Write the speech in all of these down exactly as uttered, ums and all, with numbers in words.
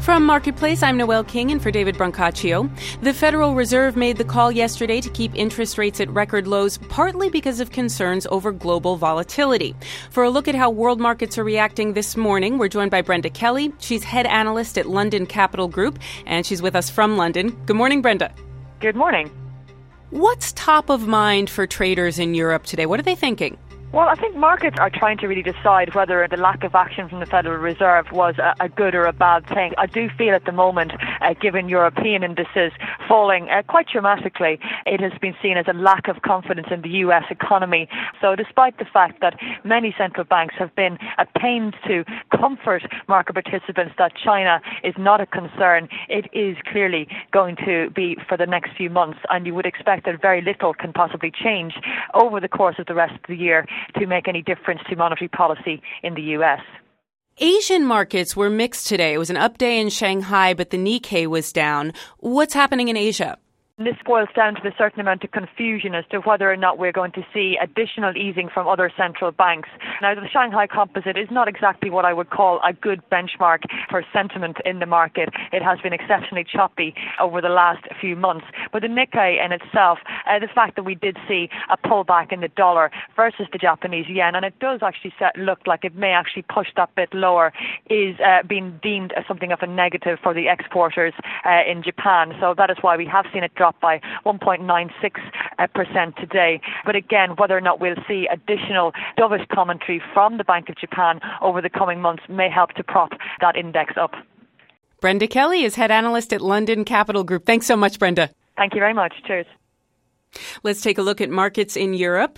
From Marketplace, I'm Noelle King, and for David Brancaccio. The Federal Reserve made the call yesterday to keep interest rates at record lows, partly because of concerns over global volatility. For a look at how world markets are reacting this morning, we're joined by Brenda Kelly. She's head analyst at London Capital Group, and she's with us from London. Good morning, Brenda. Good morning. What's top of mind for traders in Europe today? What are they thinking? Well, I think markets are trying to really decide whether the lack of action from the Federal Reserve was a, a good or a bad thing. I do feel at the moment, uh, given European indices falling uh, quite dramatically, it has been seen as a lack of confidence in the U S economy. So despite the fact that many central banks have been at pains to comfort market participants that China is not a concern, it is clearly going to be for the next few months, and you would expect that very little can possibly change over the course of the rest of the year to make any difference to monetary policy in the U S. Asian markets were mixed today. It was an up day in Shanghai, but the Nikkei was down. What's happening in Asia? This boils down to a certain amount of confusion as to whether or not we're going to see additional easing from other central banks. Now, the Shanghai Composite is not exactly what I would call a good benchmark for sentiment in the market. It has been exceptionally choppy over the last few months. But the Nikkei in itself, uh, the fact that we did see a pullback in the dollar versus the Japanese yen, and it does actually set, look like it may actually push that bit lower, is uh, being deemed as something of a negative for the exporters uh, in Japan. So that is why we have seen it drop by one point nine six percent today. But again, whether or not we'll see additional dovish commentary from the Bank of Japan over the coming months may help to prop that index up. Brenda Kelly is head analyst at London Capital Group. Thanks so much, Brenda. Thank you very much. Cheers. Let's take a look at markets in Europe.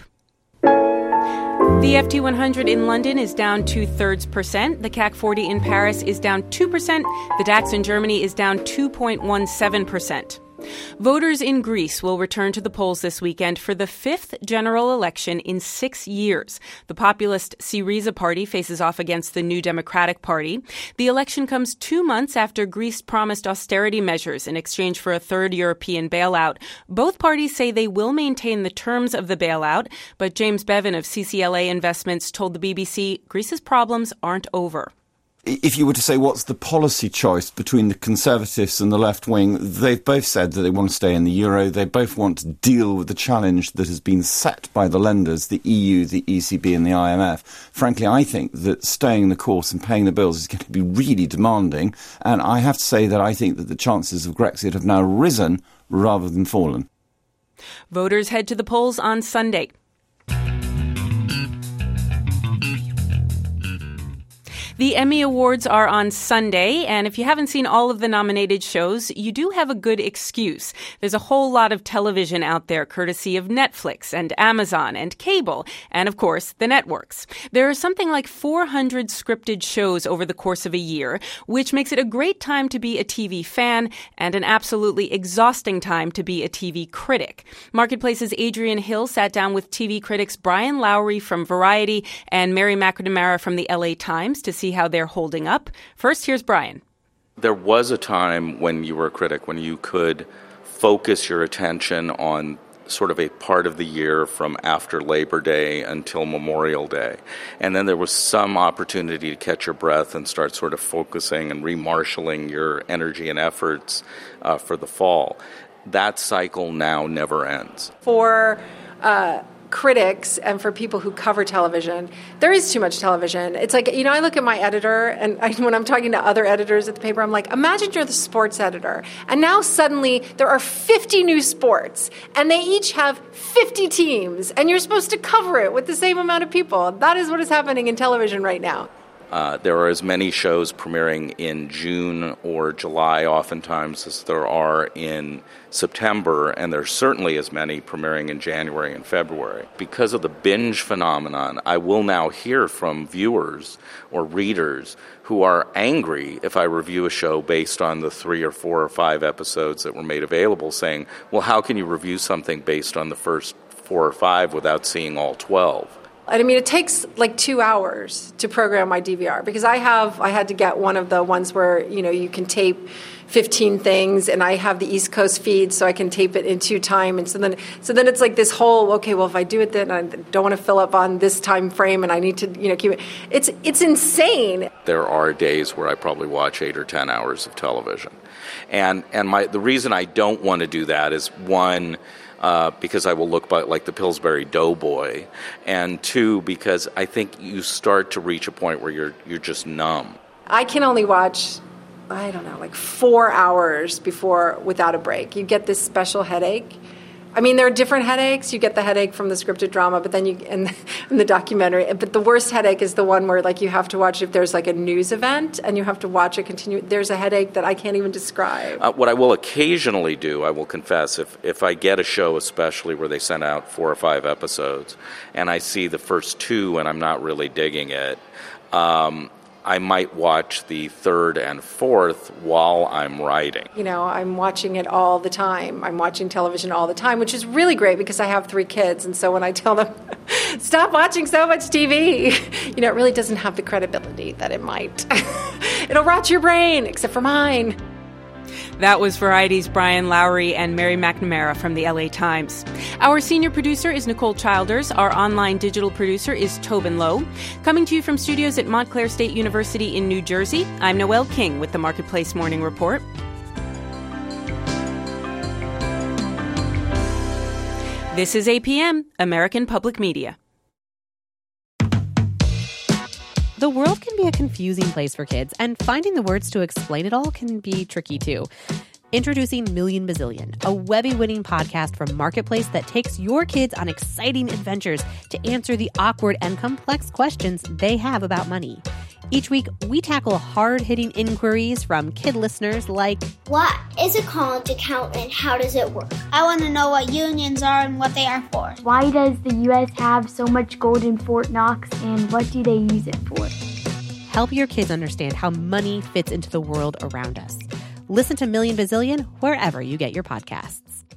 The F T one hundred in London is down two-thirds percent. The C A C forty in Paris is down two percent. The DAX in Germany is down two point one seven percent. Voters in Greece will return to the polls this weekend for the fifth general election in six years. The populist Syriza party faces off against the New Democratic Party. The election comes two months after Greece promised austerity measures in exchange for a third European bailout. Both parties say they will maintain the terms of the bailout, but James Bevan of C C L A Investments told the B B C Greece's problems aren't over. If you were to say what's the policy choice between the Conservatives and the left wing, they've both said that they want to stay in the euro. They both want to deal with the challenge that has been set by the lenders, the E U, the E C B and the I M F. Frankly, I think that staying the course and paying the bills is going to be really demanding. And I have to say that I think that the chances of Brexit have now risen rather than fallen. Voters head to the polls on Sunday. The Emmy Awards are on Sunday, and if you haven't seen all of the nominated shows, you do have a good excuse. There's a whole lot of television out there, courtesy of Netflix and Amazon and cable, and of course, the networks. There are something like four hundred scripted shows over the course of a year, which makes it a great time to be a T V fan and an absolutely exhausting time to be a T V critic. Marketplace's Adrian Hill sat down with T V critics Brian Lowry from Variety and Mary McNamara from the L A Times to see how they're holding up. First, here's Brian. There was a time when you were a critic, when you could focus your attention on sort of a part of the year from after Labor Day until Memorial Day. And then there was some opportunity to catch your breath and start sort of focusing and remarshaling your energy and efforts uh, for the fall. That cycle now never ends. For uh critics and for people who cover television, there is too much television. It's like, you know, I look at my editor, and I, when I'm talking to other editors at the paper, I'm like, imagine you're the sports editor, and now suddenly there are fifty new sports, and they each have fifty teams, and you're supposed to cover it with the same amount of people. That is what is happening in television right now. Uh, there are as many shows premiering in June or July oftentimes as there are in September, and there's certainly as many premiering in January and February. Because of the binge phenomenon, I will now hear from viewers or readers who are angry if I review a show based on the three or four or five episodes that were made available, saying, well, how can you review something based on the first four or five without seeing all twelve? I mean, it takes like two hours to program my D V R because I have, I had to get one of the ones where, you know, you can tape fifteen things, and I have the East Coast feed so I can tape it in two time. And so then, so then it's like this whole, okay, well, if I do it then I don't want to fill up on this time frame and I need to, you know, keep it. It's, it's insane. There are days where I probably watch eight or ten hours of television. And, and my, the reason I don't want to do that is one, Uh, because I will look by, like the Pillsbury Doughboy, and two, because I think you start to reach a point where you're you're just numb. I can only watch, I don't know, like four hours before without a break. You get this special headache. I mean, there are different headaches. You get the headache from the scripted drama, but then you in the, in the documentary. But the worst headache is the one where, like, you have to watch if there's like a news event and you have to watch it continue. There's a headache that I can't even describe. Uh, what I will occasionally do, I will confess, if if I get a show, especially where they send out four or five episodes, and I see the first two and I'm not really digging it, um, I might watch the third and fourth while I'm writing. You know, I'm watching it all the time. I'm watching television all the time, which is really great because I have three kids. And so when I tell them, stop watching so much T V, you know, it really doesn't have the credibility that it might. It'll rot your brain, except for mine. That was Variety's Brian Lowry and Mary McNamara from the L A Times. Our senior producer is Nicole Childers. Our online digital producer is Tobin Lowe. Coming to you from studios at Montclair State University in New Jersey, I'm Noelle King with the Marketplace Morning Report. This is A P M, American Public Media. The world can be a confusing place for kids, and finding the words to explain it all can be tricky too. Introducing Million Bazillion, a Webby-winning podcast from Marketplace that takes your kids on exciting adventures to answer the awkward and complex questions they have about money. Each week, we tackle hard-hitting inquiries from kid listeners like, what is a college account and how does it work? I want to know what unions are and what they are for. Why does the U S have so much gold in Fort Knox and what do they use it for? Help your kids understand how money fits into the world around us. Listen to Million Bazillion wherever you get your podcasts.